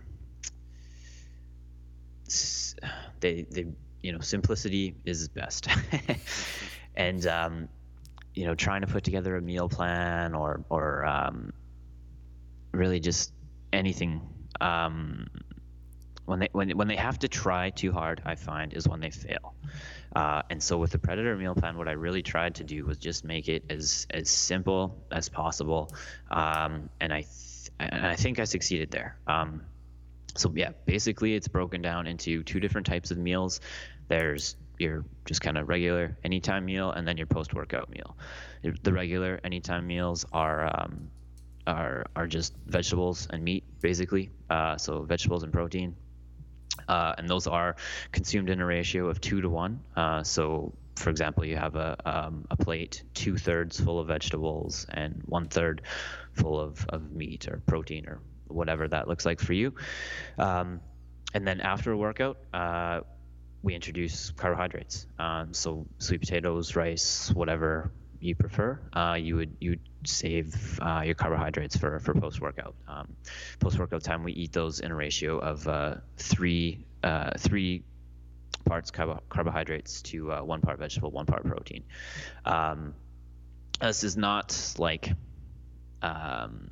s- they they you know, simplicity is best. And um, you know, trying to put together a meal plan, or or um, really just anything, um, when they when when they have to try too hard, I find, is when they fail. Uh, and so with the Predator meal plan, what I really tried to do was just make it as as simple as possible, um, and I th- and I think I succeeded there. Um, so yeah, basically it's broken down into two different types of meals. There's your just kind of regular anytime meal, and then your post-workout meal. The regular anytime meals are um, are are just vegetables and meat, basically. Uh, so vegetables and protein. Uh, and those are consumed in a ratio of two to one. Uh, so, for example, you have a um, a plate two thirds full of vegetables and one third full of, of meat or protein, or whatever that looks like for you. Um, and then after a workout, uh, we introduce carbohydrates. Um, so sweet potatoes, rice, whatever you prefer. Uh, you would you would save uh, your carbohydrates for, for post-workout. Um, post-workout time, we eat those in a ratio of uh, three uh, three parts carbo- carbohydrates to uh, one part vegetable, one part protein. Um, this is not like um,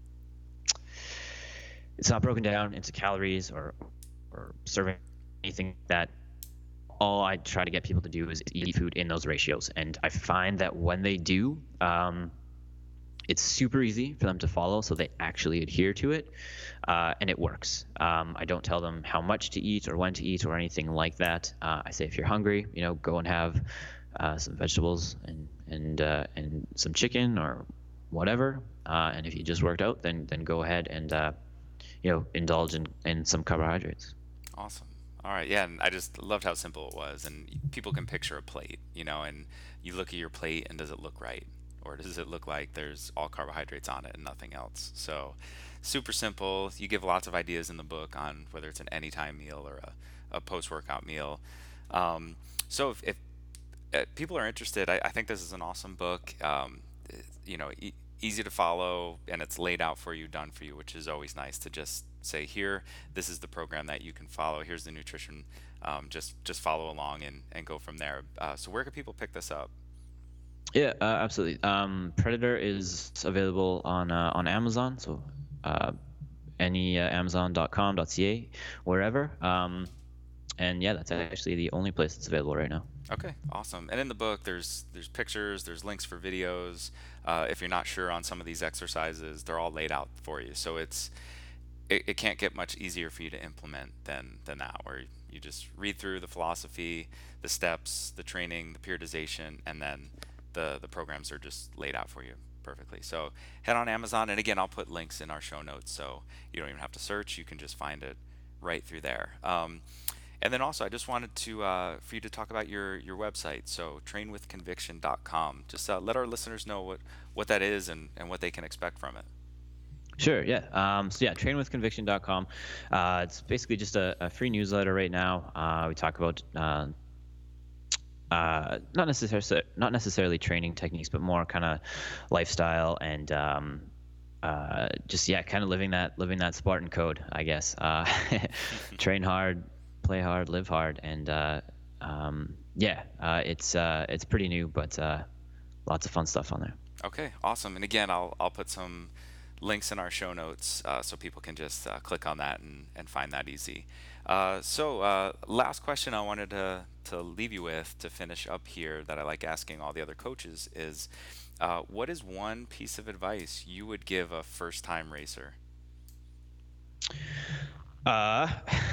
it's not broken down into calories or or serving anything that. All I try to get people to do is eat food in those ratios. And I find that when they do, um, it's super easy for them to follow, so they actually adhere to it, uh, and it works. Um, I don't tell them how much to eat or when to eat or anything like that. Uh, I say if you're hungry, you know, go and have uh, some vegetables and and uh, and some chicken or whatever. Uh, and if you just worked out, then then go ahead and uh, you know, indulge in, in some carbohydrates. Awesome. All right, yeah, and I just loved how simple it was, and people can picture a plate, you know, and you look at your plate, and does it look right, or does it look like there's all carbohydrates on it and nothing else? So, super simple. You give lots of ideas in the book on whether it's an anytime meal or a, a post-workout meal. Um, so, if, if uh, people are interested, I, I think this is an awesome book. Um, you know, e- easy to follow, and it's laid out for you, done for you, which is always nice to just say, here, this is the program that you can follow. Here's the nutrition. Um, just just follow along and, and go from there. Uh, so where can people pick this up? Yeah, uh, absolutely. Um, Predator is available on uh, on Amazon. So uh, any uh, amazon dot com dot c a, wherever. Um, and yeah, that's actually the only place that's available right now. Okay, awesome. And in the book, there's there's pictures, there's links for videos. Uh, if you're not sure on some of these exercises, they're all laid out for you. So it's it, it can't get much easier for you to implement than than that, where you just read through the philosophy, the steps, the training, the periodization, and then the the programs are just laid out for you perfectly. So head on Amazon, and again, I'll put links in our show notes, so you don't even have to search. You can just find it right through there. Um, and then also, I just wanted to uh, for you to talk about your your website. So train with conviction dot com. Just uh, let our listeners know what what that is and and what they can expect from it. Sure, yeah. Um, so yeah, train with conviction dot com. Uh, it's basically just a, a free newsletter right now. Uh, we talk about uh, uh, not necessarily not necessarily training techniques, but more kind of lifestyle and um, uh, just yeah, kind of living that living that Spartan code, I guess. Uh, train hard, play hard, live hard, and uh, um, yeah, uh, it's uh, it's pretty new, but uh, lots of fun stuff on there. Okay, awesome. And again, I'll I'll put some links in our show notes uh, so people can just uh, click on that and, and find that easy. Uh, so uh, last question I wanted to, to leave you with to finish up here that I like asking all the other coaches is, uh, what is one piece of advice you would give a first-time racer? Uh,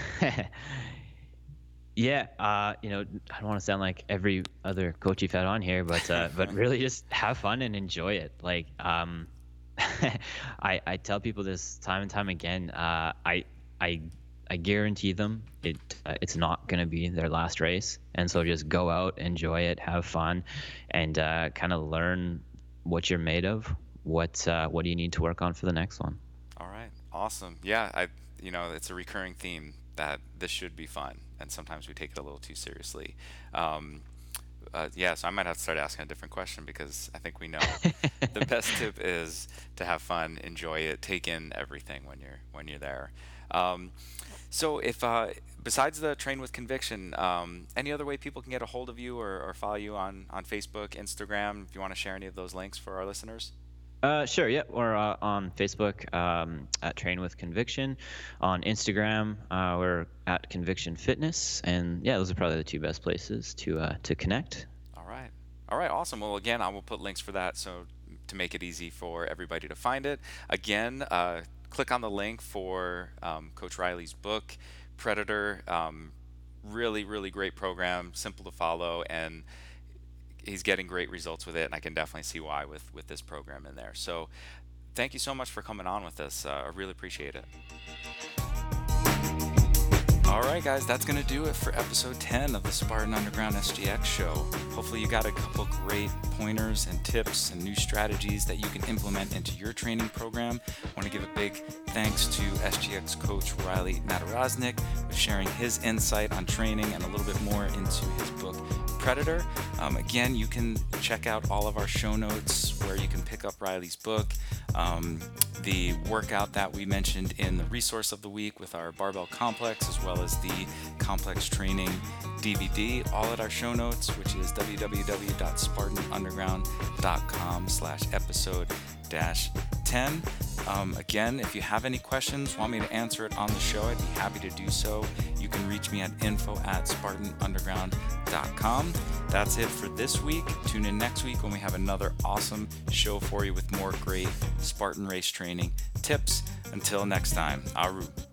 yeah, uh, you know, I don't want to sound like every other coach you've had on here, but uh, but really just have fun and enjoy it. Like, um, I I tell people this time and time again. Uh, I I I guarantee them it uh, it's not going to be their last race, and so just go out, enjoy it, have fun, and uh, kind of learn what you're made of. What uh, what do you need to work on for the next one? All right, awesome. Yeah, I you know it's a recurring theme that this should be fun, and sometimes we take it a little too seriously. Um, Uh, yeah, so I might have to start asking a different question because I think we know the best tip is to have fun, enjoy it, take in everything when you're when you're there. Um, so if uh, besides the Train with Conviction, um, any other way people can get a hold of you or, or follow you on on Facebook, Instagram? If you want to share any of those links for our listeners. Uh, sure, yeah. We're uh, on Facebook um, at Train with Conviction. On Instagram, uh, we're at Conviction Fitness, and yeah, those are probably the two best places to uh, to connect. All right, all right, awesome. Well, again, I will put links for that so to make it easy for everybody to find it. Again, uh, click on the link for um, Coach Riley's book, Predator. Um, really, really great program, simple to follow, and he's getting great results with it, and I can definitely see why with with this program in there. So thank you so much for coming on with us. uh, I really appreciate it. All right, guys, that's going to do it for episode ten of the Spartan Underground S G X show. Hopefully you got a couple great pointers and tips and new strategies that you can implement into your training program. I want to give a big thanks to S G X coach Riley Nadaroznik for sharing his insight on training and a little bit more into his book, Predator. Um, again, you can check out all of our show notes where you can pick up Riley's book, um, the workout that we mentioned in the resource of the week with our barbell complex, as well as the complex training D V D, all at our show notes, which is w w w dot spartan underground dot com slash episode dash ten. Um, again, if you have any questions, want me to answer it on the show, I'd be happy to do so. You can reach me at info at spartan underground dot com. That's it for this week. Tune in next week when we have another awesome show for you with more great Spartan race training tips. Until next time, au revoir.